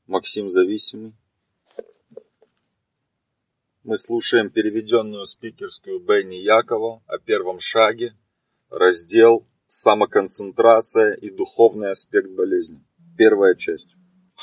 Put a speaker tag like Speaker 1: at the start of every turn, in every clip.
Speaker 1: Максим Зависимый. Мы слушаем переведенную спикерскую Бенни Якова о первом шаге, раздел «Самоконцентрация и духовный аспект болезни». Первая часть.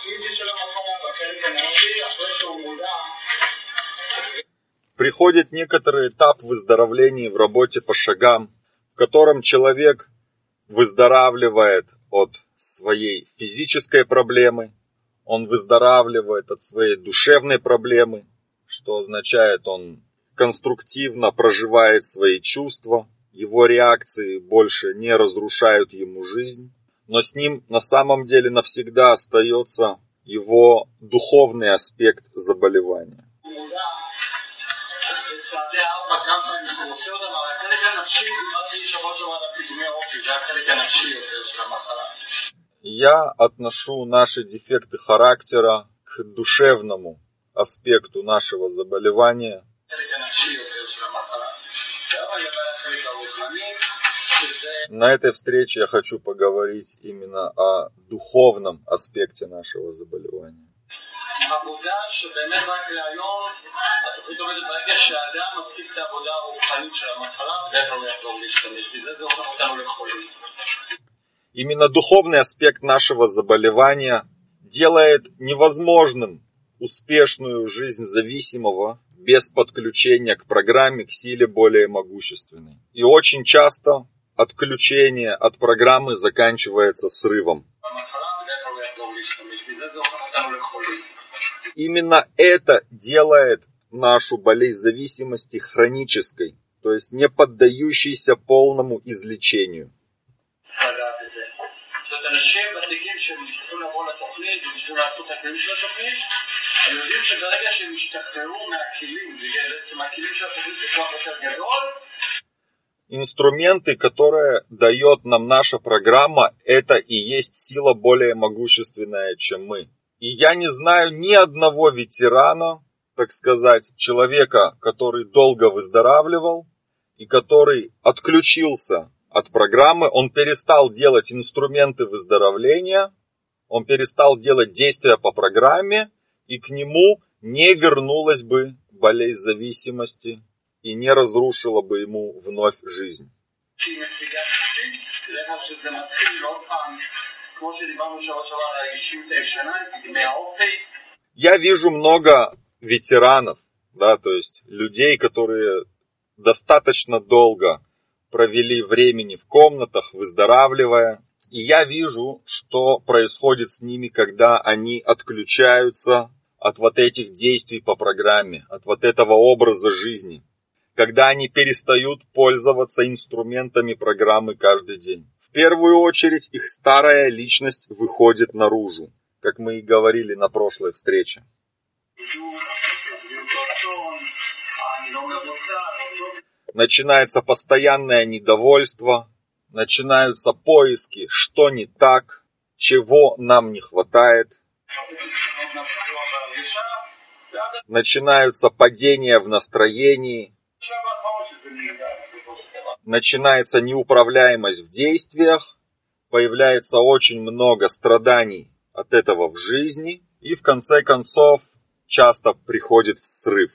Speaker 1: Приходит некоторый этап выздоровления в работе по шагам, в котором человек выздоравливает от своей физической проблемы, он выздоравливает от своей душевной проблемы, что означает, он конструктивно проживает свои чувства, его реакции больше не разрушают ему жизнь, но с ним на самом деле навсегда остается его духовный аспект заболевания. Я отношу наши дефекты характера к душевному аспекту нашего заболевания. На этой встрече я хочу поговорить именно о духовном аспекте нашего заболевания. Именно духовный аспект нашего заболевания делает невозможным успешную жизнь зависимого без подключения к программе, к силе более могущественной. И очень часто отключение от программы заканчивается срывом. Именно это делает нашу болезнь зависимости хронической, то есть не поддающейся полному излечению. Инструменты, которые дает нам наша программа, это и есть сила более могущественная, чем мы. И я не знаю ни одного ветерана, так сказать, человека, который долго выздоравливал и который отключился от программы, он перестал делать инструменты выздоровления, он перестал делать действия по программе, и к нему не вернулась бы болезнь зависимости и не разрушила бы ему вновь жизнь. Я вижу много ветеранов, то есть людей, которые достаточно долго провели времени в комнатах, выздоравливая. И я вижу, что происходит с ними, когда они отключаются от вот этих действий по программе, от вот этого образа жизни. Когда они перестают пользоваться инструментами программы каждый день. В первую очередь их старая личность выходит наружу, как мы и говорили на прошлой встрече. Начинается постоянное недовольство, начинаются поиски, что не так, чего нам не хватает. Начинаются падения в настроении, начинается неуправляемость в действиях, появляется очень много страданий от этого в жизни, и в конце концов часто приходит в срыв.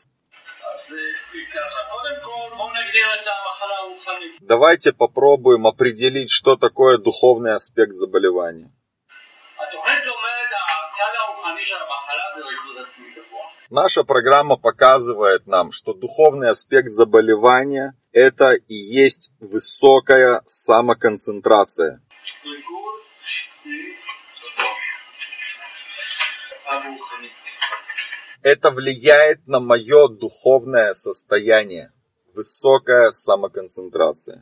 Speaker 1: Давайте попробуем определить, что такое духовный аспект заболевания. Наша программа показывает нам, что духовный аспект заболевания – это и есть высокая самоконцентрация. Это влияет на мое духовное состояние. Высокая самоконцентрация.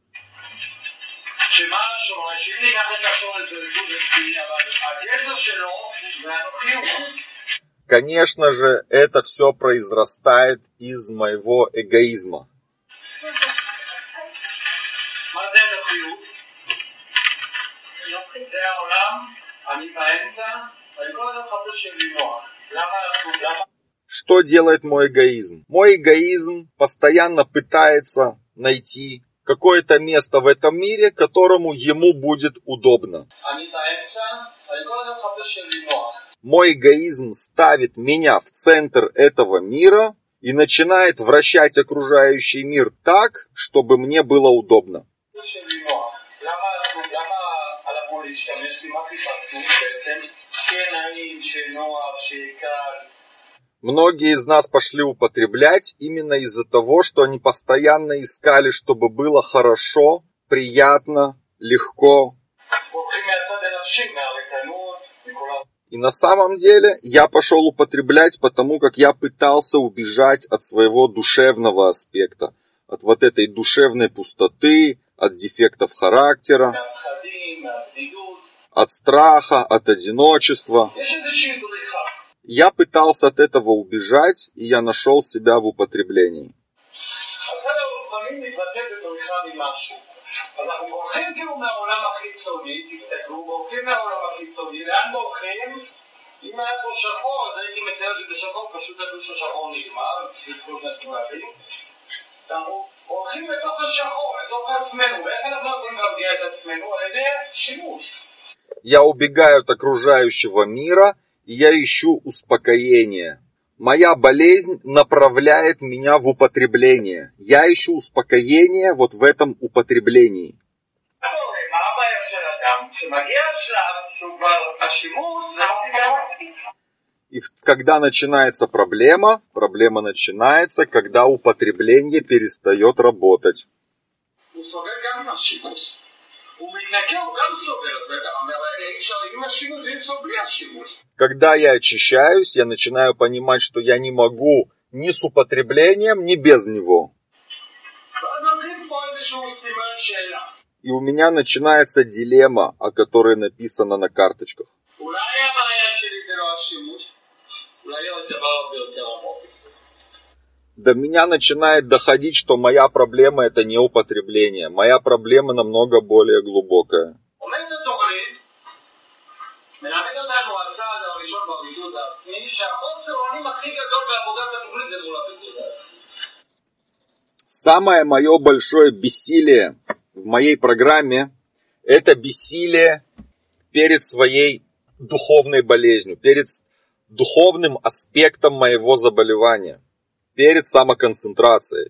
Speaker 1: Конечно же, это все произрастает из моего эгоизма. Что делает мой эгоизм? Мой эгоизм постоянно пытается найти какое-то место в этом мире, которому ему будет удобно. мой эгоизм ставит меня в центр этого мира и начинает вращать окружающий мир так, чтобы мне было удобно. Многие из нас пошли употреблять именно из-за того, что они постоянно искали, чтобы было хорошо, приятно, легко. И на самом деле я пошел употреблять, потому как я пытался убежать от своего душевного аспекта, от вот этой душевной пустоты, от дефектов характера, от страха, от одиночества. Я пытался от этого убежать, и я нашел себя в употреблении. Я убегаю от окружающего мира, и я ищу успокоения. Моя болезнь направляет меня в употребление. Я ищу успокоение вот в этом употреблении. И когда начинается проблема начинается, когда употребление перестает работать. Когда я очищаюсь, я начинаю понимать, что я не могу ни с употреблением, ни без него. И у меня начинается дилемма, о которой написано на карточках. До меня начинает доходить, что моя проблема это не употребление. Моя проблема намного более глубокая. Самое мое большое бессилие в моей программе – это бессилие перед своей духовной болезнью, перед духовным аспектом моего заболевания, перед самоконцентрацией.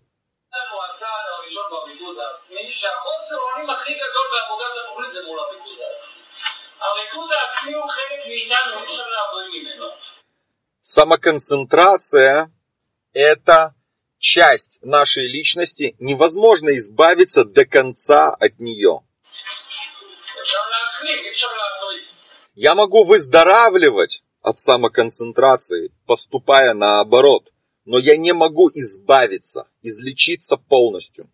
Speaker 1: Самоконцентрация – это часть нашей личности, невозможно избавиться до конца от нее. Я могу выздоравливать от самоконцентрации, поступая наоборот, но я не могу избавиться, излечиться полностью.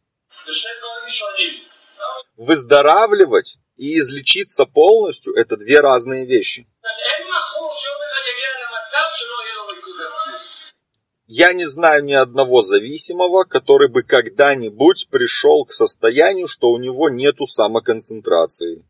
Speaker 1: Выздоравливать и излечиться полностью – это две разные вещи. Я не знаю ни одного зависимого, который бы когда-нибудь пришел к состоянию, что у него нету самоконцентрации.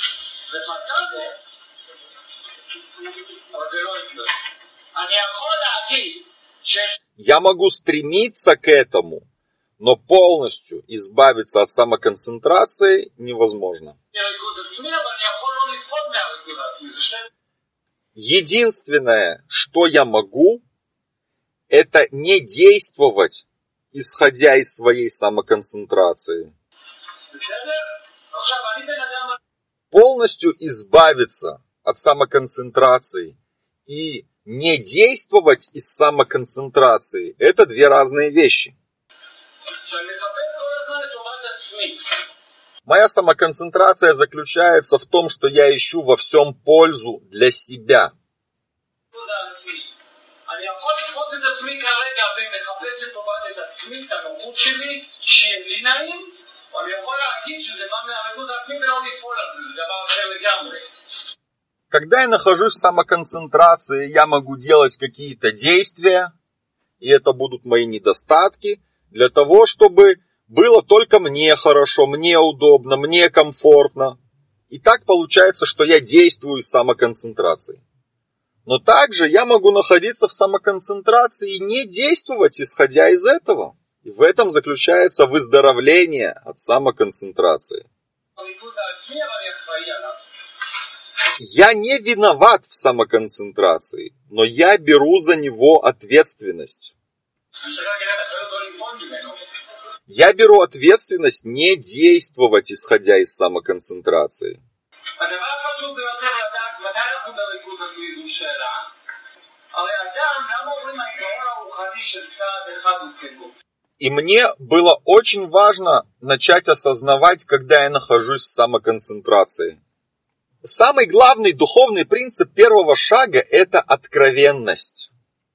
Speaker 1: Я могу стремиться к этому, но полностью избавиться от самоконцентрации невозможно. Единственное, что я могу, это не действовать, исходя из своей самоконцентрации. Полностью избавиться от самоконцентрации и не действовать из самоконцентрации – это две разные вещи. Моя самоконцентрация заключается в том, что я ищу во всем пользу для себя. Когда я нахожусь в самоконцентрации, я могу делать какие-то действия, и это будут мои недостатки, для того, чтобы было только мне хорошо, мне удобно, мне комфортно. И так получается, что я действую из самоконцентрации. Но также я могу находиться в самоконцентрации и не действовать, исходя из этого. И в этом заключается выздоровление от самоконцентрации. Я не виноват в самоконцентрации, но я беру за него ответственность. Я беру ответственность не действовать, исходя из самоконцентрации. И мне было очень важно начать осознавать, когда я нахожусь в самоконцентрации. Самый главный духовный принцип первого шага – это откровенность.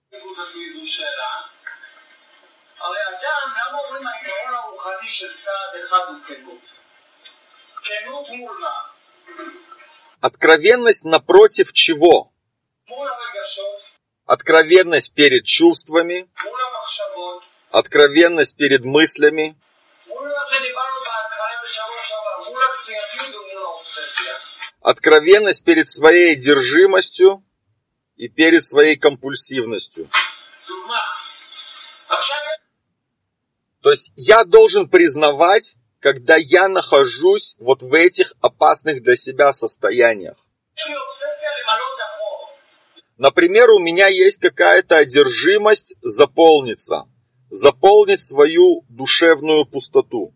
Speaker 1: Откровенность напротив чего? Откровенность перед чувствами, откровенность перед мыслями, откровенность перед своей одержимостью и перед своей компульсивностью. То есть я должен признавать, когда я нахожусь вот в этих опасных для себя состояниях. Например, у меня есть какая-то одержимость заполнить свою душевную пустоту.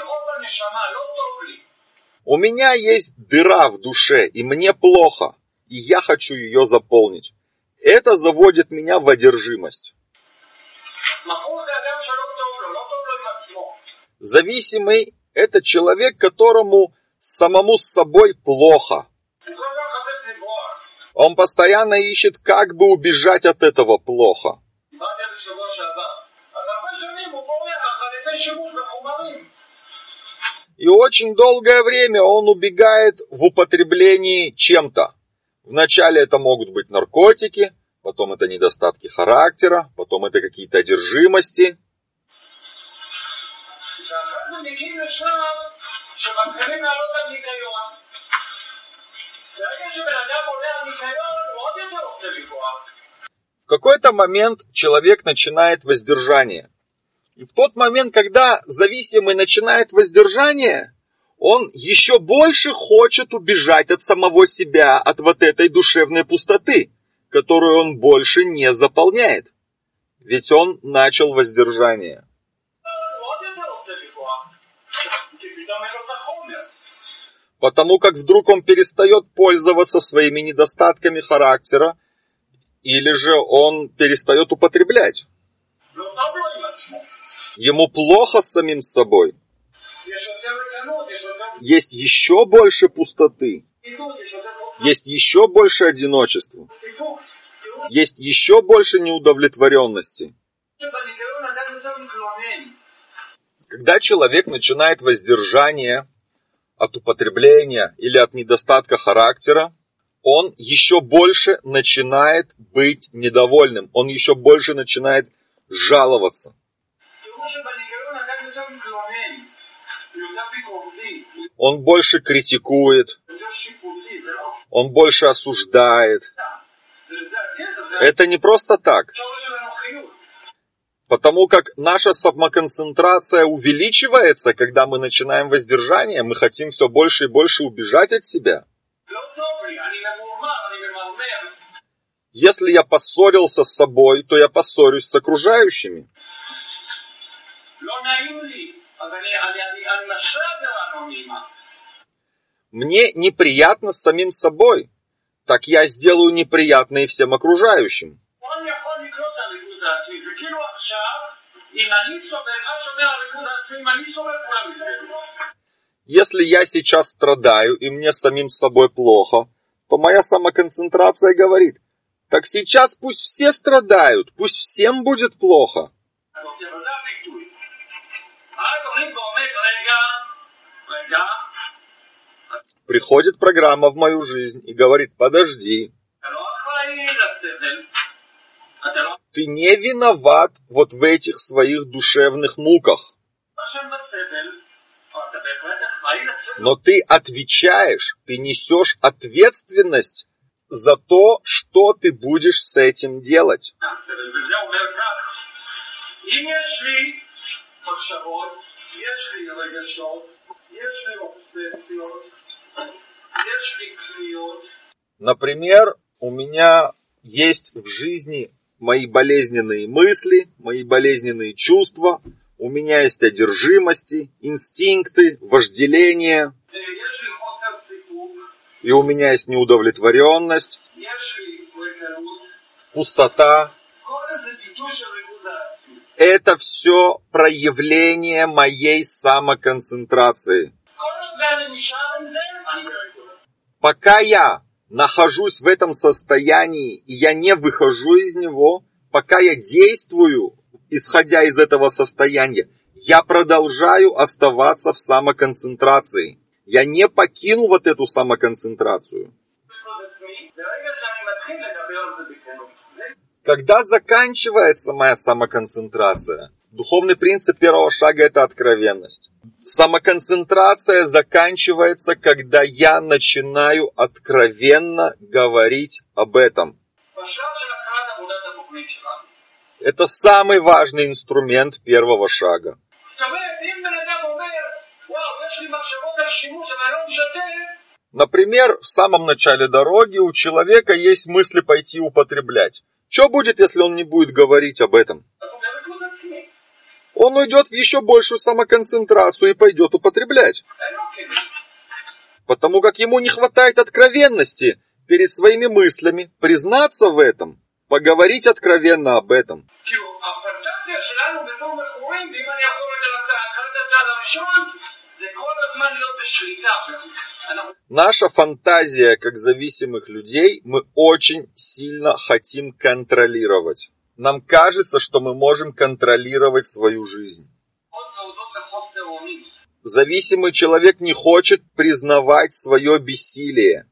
Speaker 1: У меня есть дыра в душе, и мне плохо, и я хочу ее заполнить. Это заводит меня в одержимость. Зависимый – это человек, которому самому с собой плохо. Он постоянно ищет, как бы убежать от этого плохо. И очень долгое время он убегает в употреблении чем-то. Вначале это могут быть наркотики, потом это недостатки характера, потом это какие-то одержимости. В какой-то момент человек начинает воздержание. И в тот момент, когда зависимый начинает воздержание, он еще больше хочет убежать от самого себя, от вот этой душевной пустоты, которую он больше не заполняет. Ведь он начал воздержание. Потому как вдруг он перестает пользоваться своими недостатками характера, или же он перестает употреблять. Ему плохо с самим собой. Есть еще больше пустоты. Есть еще больше одиночества. Есть еще больше неудовлетворенности. Когда человек начинает воздержание от употребления или от недостатка характера, он еще больше начинает быть недовольным. Он еще больше начинает жаловаться. Он больше критикует. Он больше осуждает. Это не просто так. Потому как наша самоконцентрация увеличивается, когда мы начинаем воздержание, мы хотим все больше и больше убежать от себя. Если я поссорился с собой, то я поссорюсь с окружающими. Мне неприятно с самим собой, так я сделаю неприятно и всем окружающим. Если я сейчас страдаю и мне самим собой плохо, то моя самоконцентрация говорит: так сейчас пусть все страдают, пусть всем будет плохо. Приходит программа в мою жизнь и говорит: подожди, ты не виноват вот в этих своих душевных муках. Но ты отвечаешь, ты несешь ответственность за то, что ты будешь с этим делать. Например, у меня есть в жизни мои болезненные мысли, мои болезненные чувства, у меня есть одержимости, инстинкты, вожделение, и у меня есть неудовлетворенность, пустота. Это все проявление моей самоконцентрации. Пока я нахожусь в этом состоянии, и я не выхожу из него, пока я действую, исходя из этого состояния, я продолжаю оставаться в самоконцентрации. Я не покину вот эту самоконцентрацию. Когда заканчивается моя самоконцентрация, духовный принцип первого шага – это откровенность. Самоконцентрация заканчивается, когда я начинаю откровенно говорить об этом. Это самый важный инструмент первого шага. Например, в самом начале дороги у человека есть мысли пойти употреблять. Что будет, если он не будет говорить об этом? Он уйдет в еще большую самоконцентрацию и пойдет употреблять. Потому как ему не хватает откровенности перед своими мыслями, признаться в этом, поговорить откровенно об этом. Наша фантазия, как зависимых людей, мы очень сильно хотим контролировать. Нам кажется, что мы можем контролировать свою жизнь. Зависимый человек не хочет признавать свое бессилие.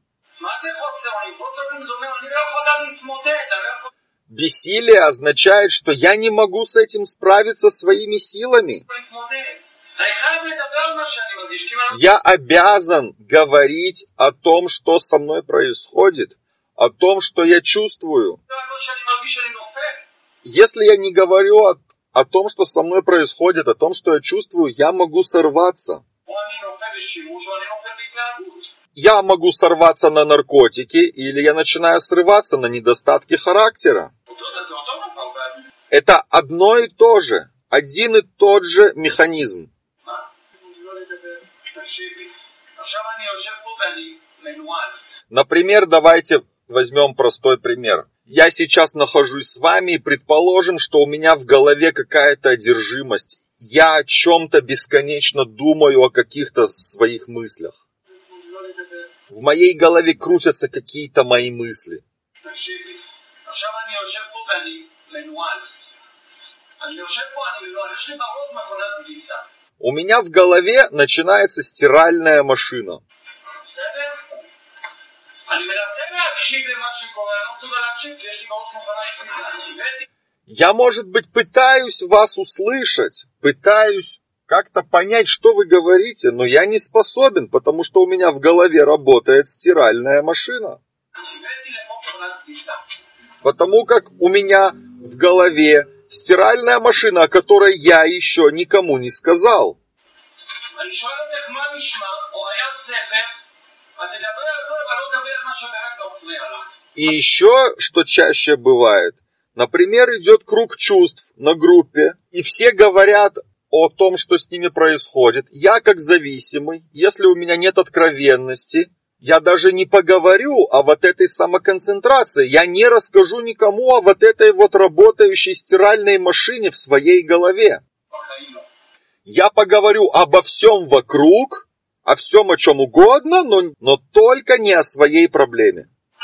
Speaker 1: Бессилие означает, что я не могу с этим справиться своими силами. Я обязан говорить о том, что со мной происходит, о том, что я чувствую. Если я не говорю о том, что со мной происходит, о том, что я чувствую, я могу сорваться. Я могу сорваться на наркотики, или я начинаю срываться на недостатки характера. Это одно и то же, один и тот же механизм. Например, давайте возьмем простой пример. Я сейчас нахожусь с вами и предположим, что у меня в голове какая-то одержимость. Я о чем-то бесконечно думаю, о каких-то своих мыслях. В моей голове крутятся какие-то мои мысли. У меня в голове начинается стиральная машина. Я, может быть, пытаюсь вас услышать, пытаюсь как-то понять, что вы говорите, но я не способен, потому что у меня в голове работает стиральная машина. Потому как у меня в голове стиральная машина, о которой я еще никому не сказал. И еще, что чаще бывает, например, идет круг чувств на группе, и все говорят о том, что с ними происходит. Я, как зависимый, если у меня нет откровенности, я даже не поговорю о вот этой самоконцентрации, я не расскажу никому о вот этой вот работающей стиральной машине в своей голове. Я поговорю обо всем вокруг, о всем, о чем угодно, но только не о своей проблеме.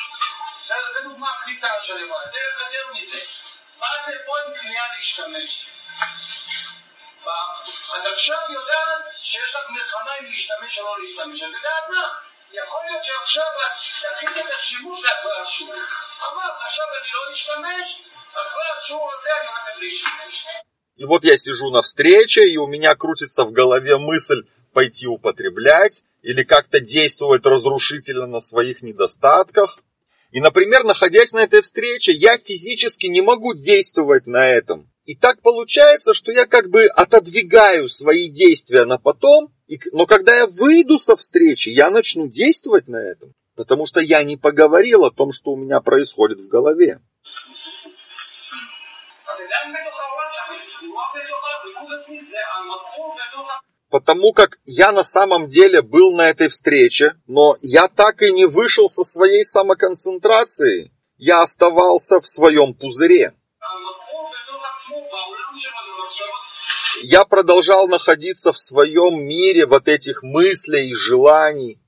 Speaker 1: И вот я сижу на встрече, и у меня крутится в голове мысль пойти употреблять или как-то действовать разрушительно на своих недостатках. И, например, находясь на этой встрече, я физически не могу действовать на этом. И так получается, что я как бы отодвигаю свои действия на потом, Но когда я выйду со встречи, я начну действовать на этом. Потому что я не поговорил о том, что у меня происходит в голове. Потому как я на самом деле был на этой встрече, но я так и не вышел со своей самоконцентрацией. Я оставался в своем пузыре. Я продолжал находиться в своем мире вот этих мыслей и желаний.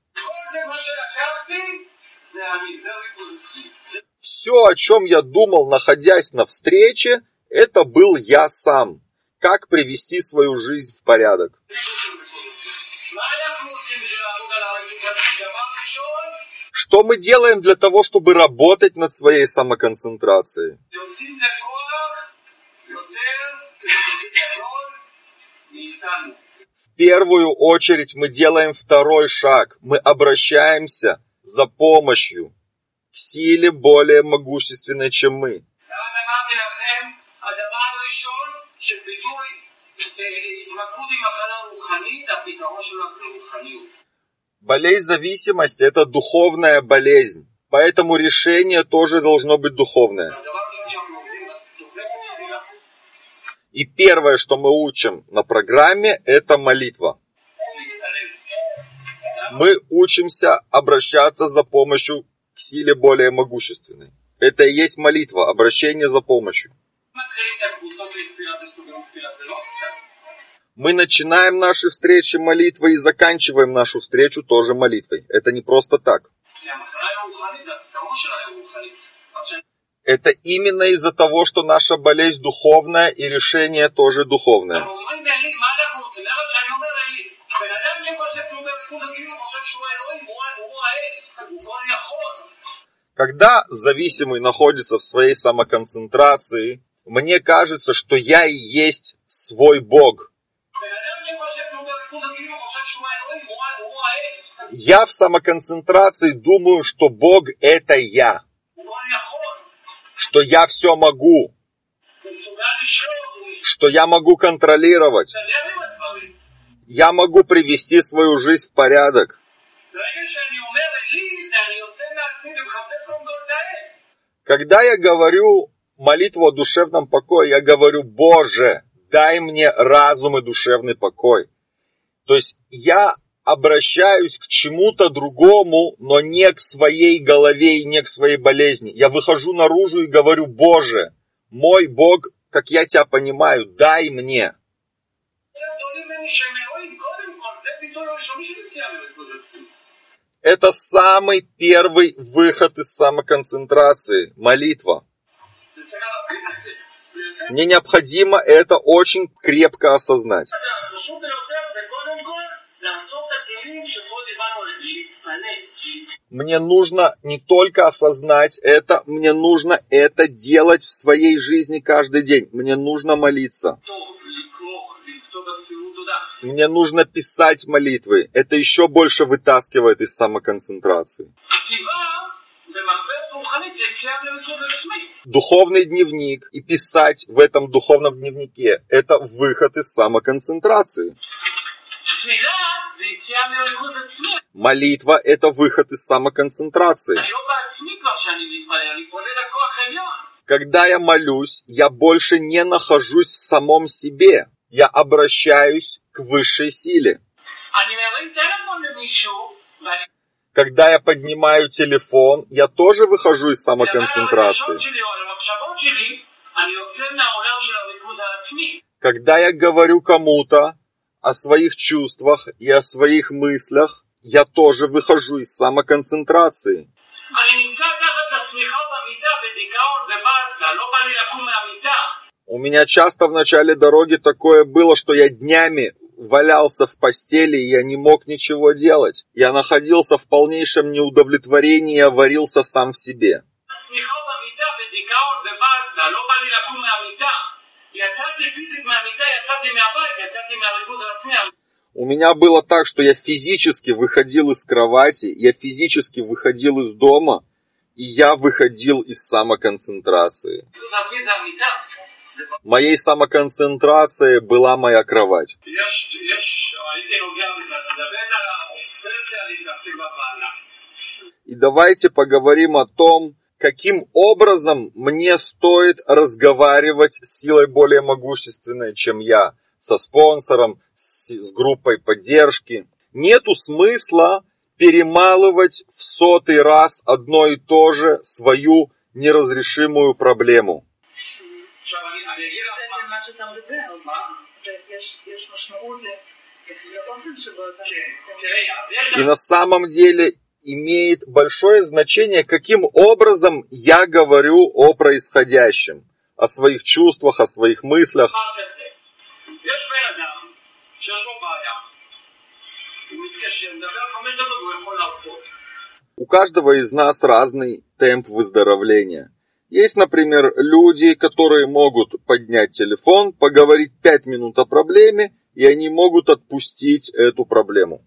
Speaker 1: Все, о чем я думал, находясь на встрече, это был я сам. Как привести свою жизнь в порядок. Что мы делаем для того, чтобы работать над своей самоконцентрацией? В первую очередь мы делаем второй шаг. Мы обращаемся за помощью к силе более могущественной, чем мы. Болезнь зависимости – это духовная болезнь, поэтому решение тоже должно быть духовное. И первое, что мы учим на программе, это молитва. Мы учимся обращаться за помощью к силе более могущественной. Это и есть молитва, обращение за помощью. Мы начинаем наши встречи молитвой и заканчиваем нашу встречу тоже молитвой. Это не просто так. Это именно из-за того, что наша болезнь духовная и решение тоже духовное. Когда зависимый находится в своей самоконцентрации, мне кажется, что я и есть свой Бог. Я в самоконцентрации думаю, что Бог – это я. Что я все могу. Что я могу контролировать. Я могу привести свою жизнь в порядок. Когда я говорю молитву о душевном покое, я говорю: Боже, дай мне разум и душевный покой. То есть я обращаюсь к чему-то другому, но не к своей голове и не к своей болезни. Я выхожу наружу и говорю: Боже, мой Бог, как я тебя понимаю, дай мне. Это самый первый выход из самоконцентрации, молитва. Мне необходимо это очень крепко осознать. Мне нужно не только осознать это, мне нужно это делать в своей жизни каждый день. Мне нужно молиться. Мне нужно писать молитвы. Это еще больше вытаскивает из самоконцентрации. Духовный дневник и писать в этом духовном дневнике – это выход из самоконцентрации. Молитва – это выход из самоконцентрации. Когда я молюсь, я больше не нахожусь в самом себе. Я обращаюсь к высшей силе. Когда я поднимаю телефон, я тоже выхожу из самоконцентрации. Когда я говорю кому-то о своих чувствах и о своих мыслях, я тоже выхожу из самоконцентрации. У меня часто в начале дороги такое было, что я днями валялся в постели, и я не мог ничего делать. Я находился в полнейшем неудовлетворении, я варился сам в себе. У меня было так, что я физически выходил из кровати, я физически выходил из дома, и я выходил из самоконцентрации. Моей самоконцентрацией была моя кровать. И давайте поговорим о том, каким образом мне стоит разговаривать с силой более могущественной, чем я, со спонсором, с группой поддержки. Нету смысла перемалывать в 100-й раз одно и то же свою неразрешимую проблему. И на самом деле имеет большое значение, каким образом я говорю о происходящем, о своих чувствах, о своих мыслях. У каждого из нас разный темп выздоровления. Есть, например, люди, которые могут поднять телефон, поговорить 5 минут о проблеме, и они могут отпустить эту проблему.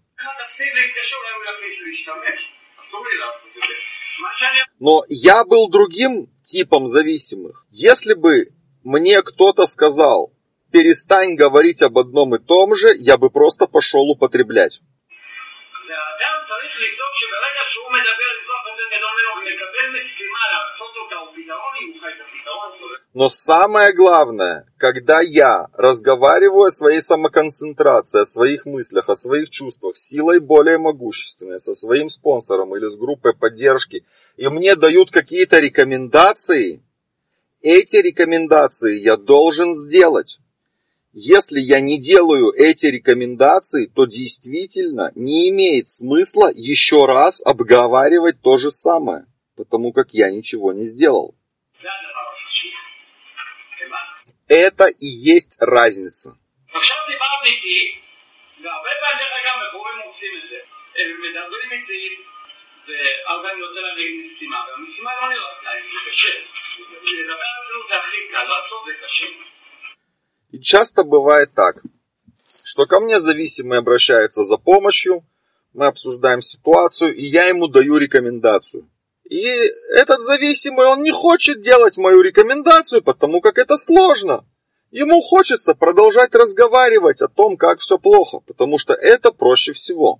Speaker 1: Но я был другим типом зависимых. Если бы мне кто-то сказал, перестань говорить об одном и том же, я бы просто пошел употреблять. Но самое главное, когда я разговариваю о своей самоконцентрации, о своих мыслях, о своих чувствах, силой более могущественной, со своим спонсором или с группой поддержки, и мне дают какие-то рекомендации, эти рекомендации я должен сделать. Если я не делаю эти рекомендации, то действительно не имеет смысла еще раз обговаривать то же самое, потому как я ничего не сделал. Это и есть разница. И часто бывает так, что ко мне зависимый обращается за помощью, мы обсуждаем ситуацию, и я ему даю рекомендацию. И этот зависимый, он не хочет делать мою рекомендацию, потому как это сложно. Ему хочется продолжать разговаривать о том, как все плохо, потому что это проще всего.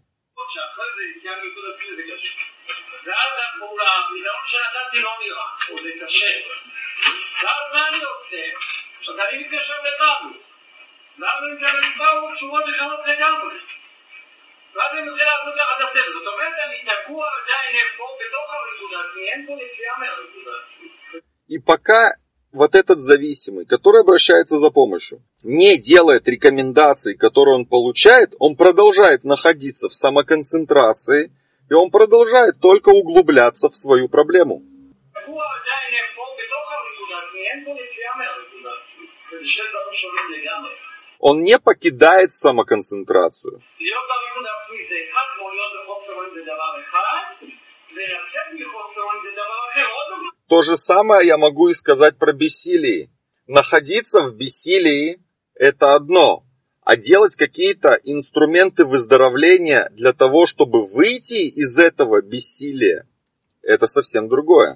Speaker 1: И пока вот этот зависимый, который обращается за помощью, не делает рекомендаций, которые он получает, он продолжает находиться в самоконцентрации, и он продолжает только углубляться в свою проблему. Он не покидает самоконцентрацию. То же самое я могу и сказать про бессилие. Находиться в бессилии – это одно, а делать какие-то инструменты выздоровления для того, чтобы выйти из этого бессилия – это совсем другое.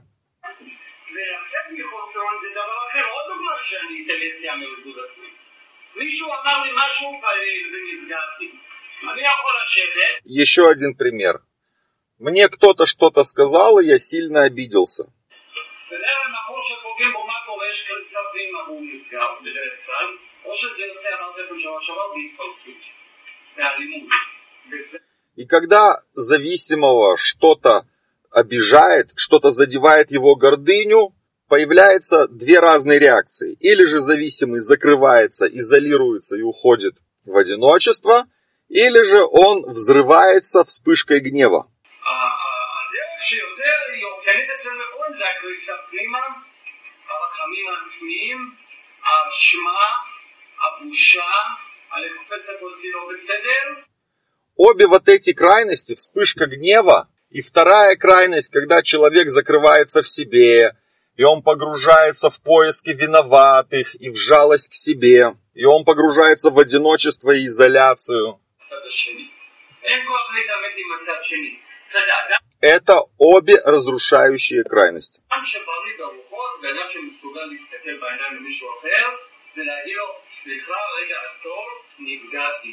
Speaker 1: Еще один пример. Мне кто-то что-то сказал, и я сильно обиделся. И когда зависимого что-то обижает, что-то задевает его гордыню, появляются две разные реакции. Или же зависимый закрывается, изолируется и уходит в одиночество, или же он взрывается вспышкой гнева. Обе вот эти крайности, вспышка гнева и вторая крайность, когда человек закрывается в себе, и он погружается в поиски виноватых и в жалость к себе, и он погружается в одиночество и изоляцию. Это обе разрушающие крайности.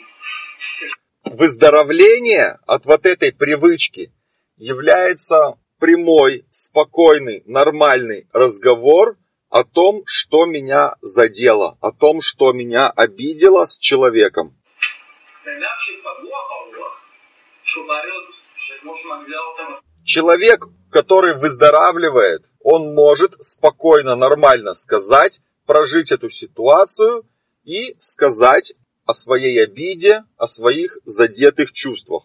Speaker 1: Выздоровление от вот этой привычки является прямой, спокойный, нормальный разговор о том, что меня задело, о том, что меня обидело с человеком. Человек, который выздоравливает, он может спокойно, нормально сказать, прожить эту ситуацию и сказать о своей обиде, о своих задетых чувствах.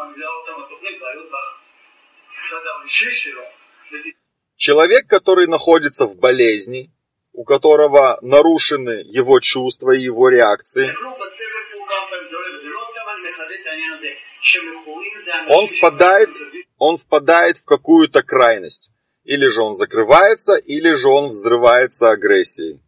Speaker 1: Человек, который находится в болезни, у которого нарушены его чувства и его реакции, он впадает в какую-то крайность. Или же он закрывается, или же он взрывается агрессией.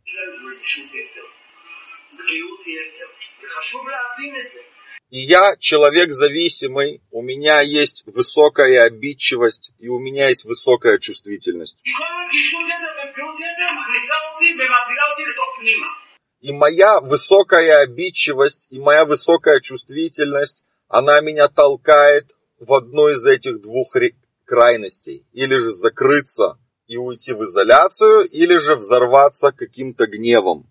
Speaker 1: И я человек зависимый, у меня есть высокая обидчивость, и у меня есть высокая чувствительность. И моя высокая обидчивость, и моя высокая чувствительность, она меня толкает в одну из этих двух крайностей. Или же закрыться и уйти в изоляцию, или же взорваться каким-то гневом.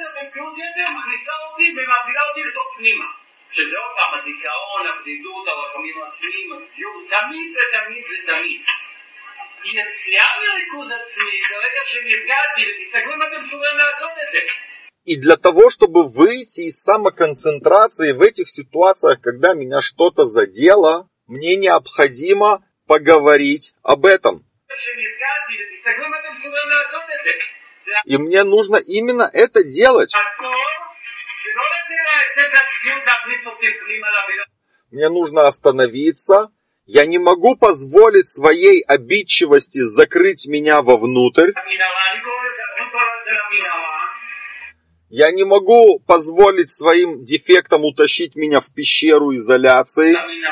Speaker 1: И для того, чтобы выйти из самоконцентрации в этих ситуациях, когда меня что-то задело, мне необходимо поговорить об этом. И мне нужно именно это делать. Мне нужно остановиться. Я не могу позволить своей обидчивости закрыть меня вовнутрь. Я не могу позволить своим дефектам утащить меня в пещеру изоляции.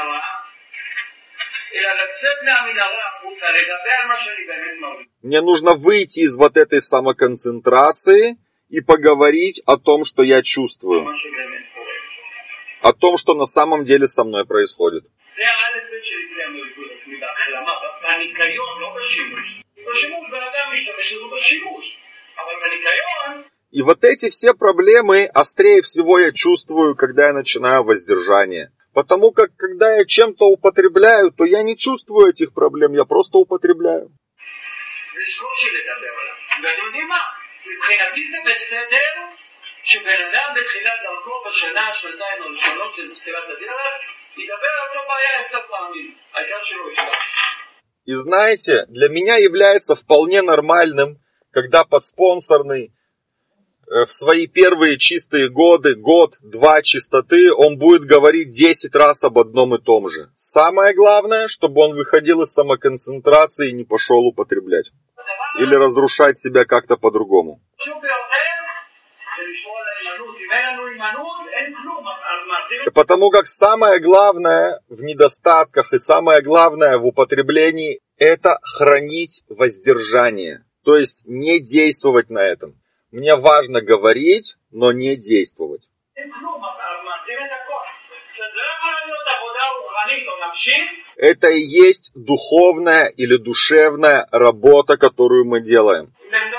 Speaker 1: Мне нужно выйти из вот этой самоконцентрации и поговорить о том, что я чувствую. О том, что на самом деле со мной происходит. И вот эти все проблемы острее всего я чувствую, когда я начинаю воздержание. Потому как, когда я чем-то употребляю, то я не чувствую этих проблем, я просто употребляю. И знаете, для меня является вполне нормальным, когда подспонсорный в свои первые чистые годы, год-два чистоты, он будет говорить 10 раз об одном и том же. Самое главное, чтобы он выходил из самоконцентрации и не пошел употреблять. Или разрушать себя как-то по-другому. Потому как самое главное в недостатках и самое главное в употреблении – это хранить воздержание. То есть не действовать на этом. Мне важно говорить, но не действовать. Это и есть духовная или душевная работа, которую мы делаем.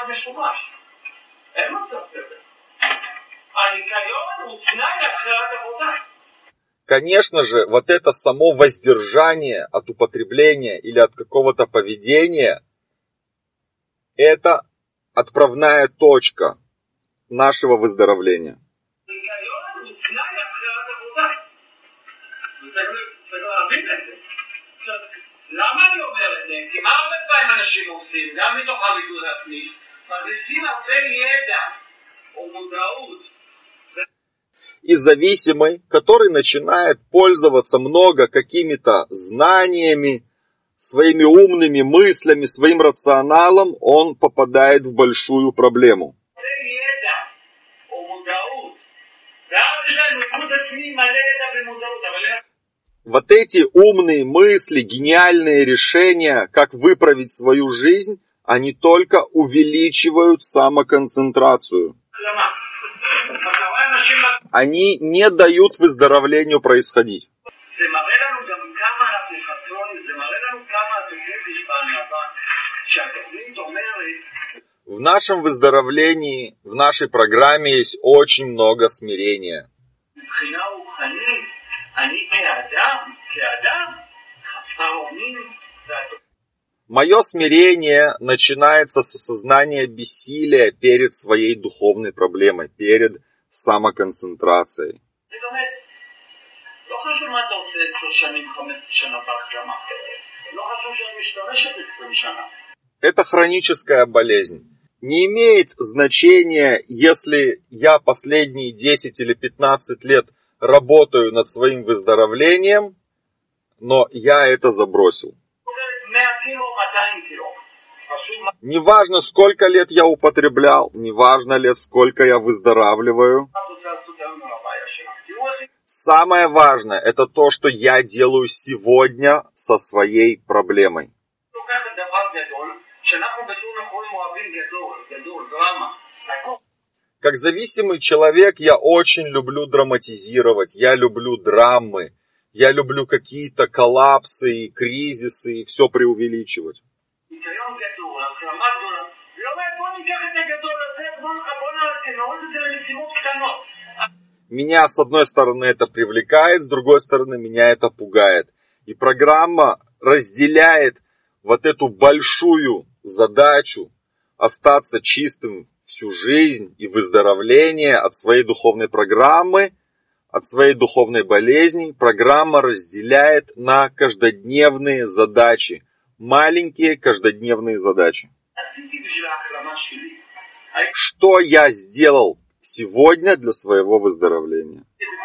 Speaker 1: Конечно же, вот это само воздержание от употребления или от какого-то поведения, это отправная точка нашего выздоровления. И зависимый, который начинает пользоваться много какими-то знаниями, своими умными мыслями, своим рационалом, он попадает в большую проблему. Вот эти умные мысли, гениальные решения, как выправить свою жизнь, они только увеличивают самоконцентрацию. Они не дают выздоровлению происходить. В нашем выздоровлении, в нашей программе есть очень много смирения. Мое смирение начинается с осознания бессилия перед своей духовной проблемой, перед самоконцентрацией. Это хроническая болезнь. Не имеет значения, если я последние 10 или 15 лет работаю над своим выздоровлением, но я это забросил. Неважно, сколько лет я употреблял, неважно лет, сколько я выздоравливаю. Самое важное, это то, что я делаю сегодня со своей проблемой. Как зависимый человек я очень люблю драматизировать, я люблю драмы, я люблю какие-то коллапсы и кризисы и все преувеличивать. Меня, с одной стороны, это привлекает, с другой стороны, меня это пугает. И программа разделяет вот эту большую задачу остаться чистым всю жизнь и выздоровление от своей духовной программы, от своей духовной болезни. Программа разделяет на каждодневные задачи, маленькие каждодневные задачи. Что я сделал сегодня для своего выздоровления?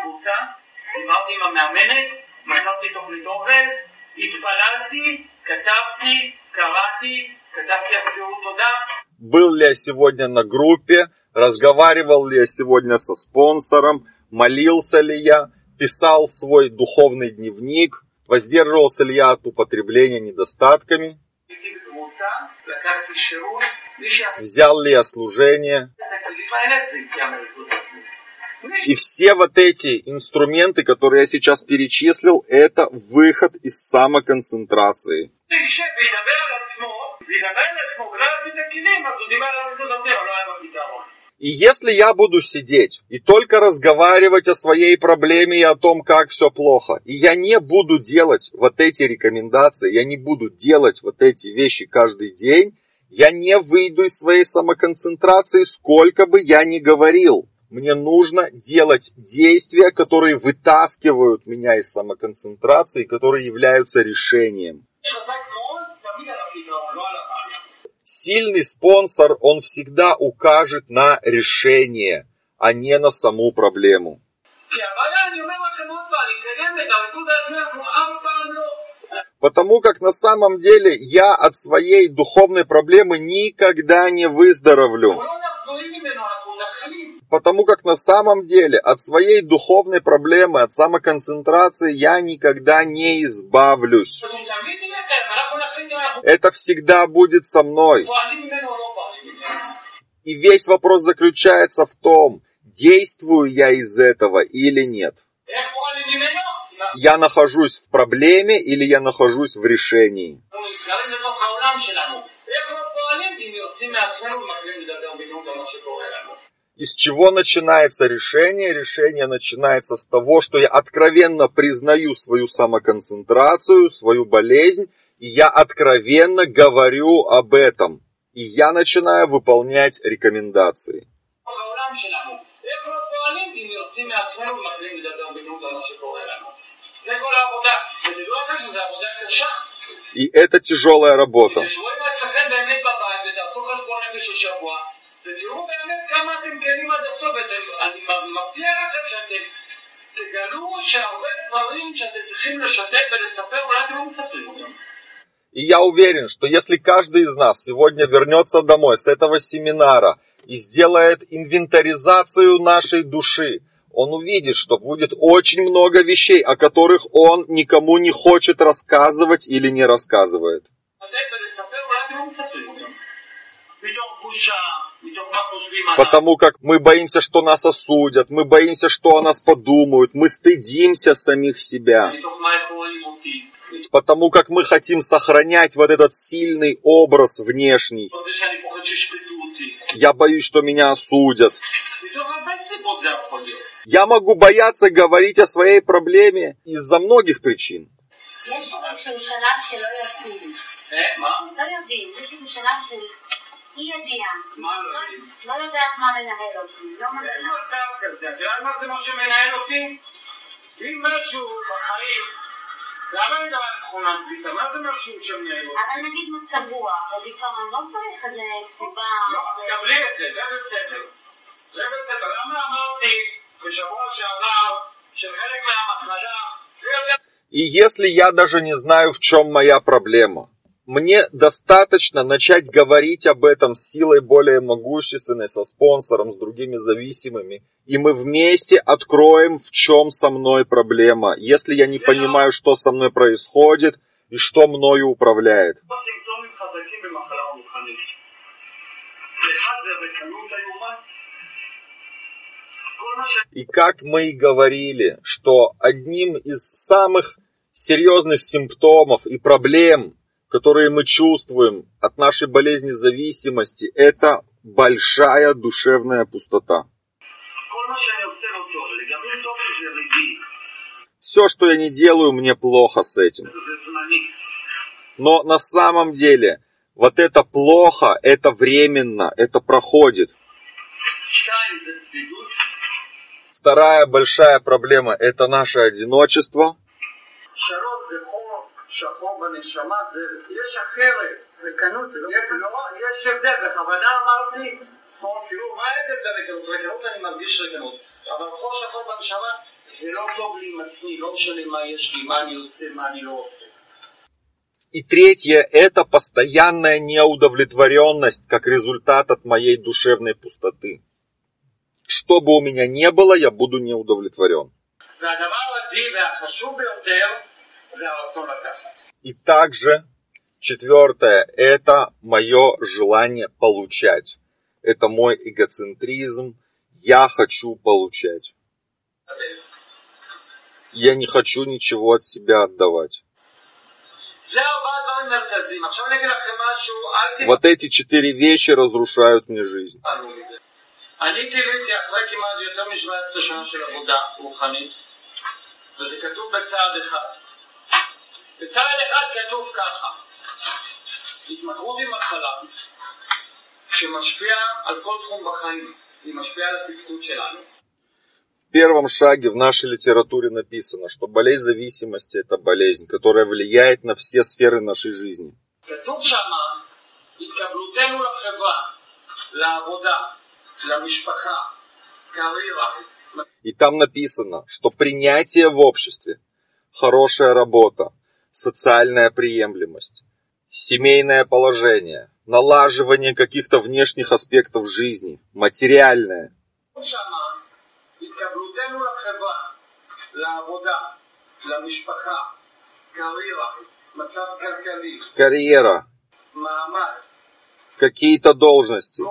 Speaker 1: Был ли я сегодня на группе, разговаривал ли я сегодня со спонсором, молился ли я, писал в свой духовный дневник, воздерживался ли я от употребления недостатками, взял ли я служение. И все вот эти инструменты, которые я сейчас перечислил, это выход из самоконцентрации. И если я буду сидеть и только разговаривать о своей проблеме и о том, как все плохо, и я не буду делать вот эти рекомендации, я не буду делать вот эти вещи каждый день, я не выйду из своей самоконцентрации, сколько бы я ни говорил. Мне нужно делать действия, которые вытаскивают меня из самоконцентрации, которые являются решением. Сильный спонсор, он всегда укажет на решение, а не на саму проблему. Потому как на самом деле я от своей духовной проблемы никогда не выздоровлю. Потому как на самом деле от своей духовной проблемы, от самоконцентрации я никогда не избавлюсь. Это всегда будет со мной. И весь вопрос заключается в том, действую я из этого или нет. Я нахожусь в проблеме или я нахожусь в решении. Из чего начинается решение? Решение начинается с того, что я откровенно признаю свою самоконцентрацию, свою болезнь, и я откровенно говорю об этом. И я начинаю выполнять рекомендации. И это тяжелая работа. И я уверен, что если каждый из нас сегодня вернется домой с этого семинара и сделает инвентаризацию нашей души, он увидит, что будет очень много вещей, о которых он никому не хочет рассказывать или не рассказывает. Потому как мы боимся, что нас осудят, мы боимся, что о нас подумают, мы стыдимся самих себя. Потому как мы хотим сохранять вот этот сильный образ внешний. Я боюсь, что меня осудят. Я могу бояться говорить о своей проблеме из-за многих причин.
Speaker 2: למה אני מדבר על תכונת ביטה? מה זה משהו שמנהל אותי? אבל נגיד מצב רוח, או דיכאון, לא צריך איזה סיבה... לא, תקבלי את זה, זה בסדר. זה בסדר. למה אמרתי בשבוע שעבר שחלק מהמחלה...
Speaker 1: И если я даже не знаю, в чем моя проблема, мне достаточно начать говорить об этом с силой более могущественной, со спонсором, с другими зависимыми, и мы вместе откроем, в чем со мной проблема, если я не понимаю, что со мной происходит и что мною управляет. И как мы и говорили, что одним из самых серьезных симптомов и проблем, которые мы чувствуем от нашей болезни зависимости, это большая душевная пустота. Все, что я не делаю, мне плохо с этим. Но на самом деле, вот это плохо, это временно, это проходит. Вторая большая проблема – это наше одиночество.
Speaker 2: שחור בנשמה, יש אחרת, ריקנות, יש הבדל, בכוונה אמרתי, תראו, מה ההבדל בריקנות? ריקנות אני מרגיש ריקנות, אבל חור שחור בנשמה זה לא טוב לי עם עצמי, לא משנה מה יש לי, מה אני עושה, מה אני לא עושה.
Speaker 1: И третье – это постоянная неудовлетворенность, как результат от моей душевной пустоты. Что бы у меня не было, я буду неудовлетворен. И также, четвертое, это мое желание получать. Это мой эгоцентризм. Я хочу получать. Я не хочу ничего от себя отдавать. Вот эти 4 вещи разрушают мне жизнь.
Speaker 2: אני גיליתי אחרי כמעט יותר מ-17 שנה של עבודה רוחנית, וזה כתוב בצעד אחד. בצעד אחד כתוב ככה, התמכרות היא מחלה שמשפיעה על כל תחום בחיים, היא משפיעה על התפקוד שלנו.
Speaker 1: В первом шаге в нашей литературе написано, что болезнь зависимости – это болезнь, которая влияет на все сферы нашей жизни.
Speaker 2: כתוב שמה, התקבלותנו לחברה, לעבודה,
Speaker 1: И там написано, что принятие в обществе, хорошая работа, социальная приемлемость, семейное положение, налаживание каких-то внешних аспектов жизни, материальное. Карьера, какие-то должности.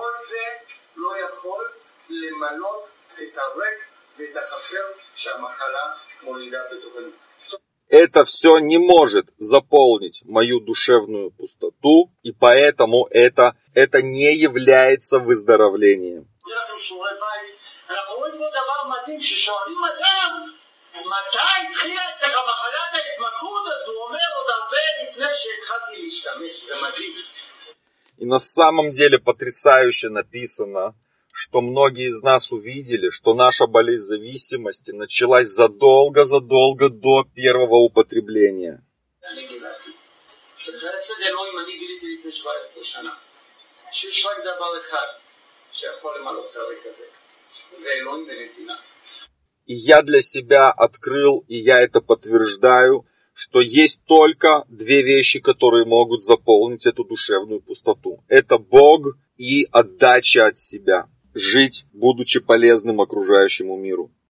Speaker 1: Это все не может заполнить мою душевную пустоту, и поэтому это не является выздоровлением. И на самом деле потрясающе написано, что многие из нас увидели, что наша болезнь зависимости началась задолго до первого употребления. И я для себя открыл, и я это подтверждаю, что есть только 2 вещи, которые могут заполнить эту душевную пустоту. Это Бог и отдача от себя. Жить, будучи полезным окружающему миру.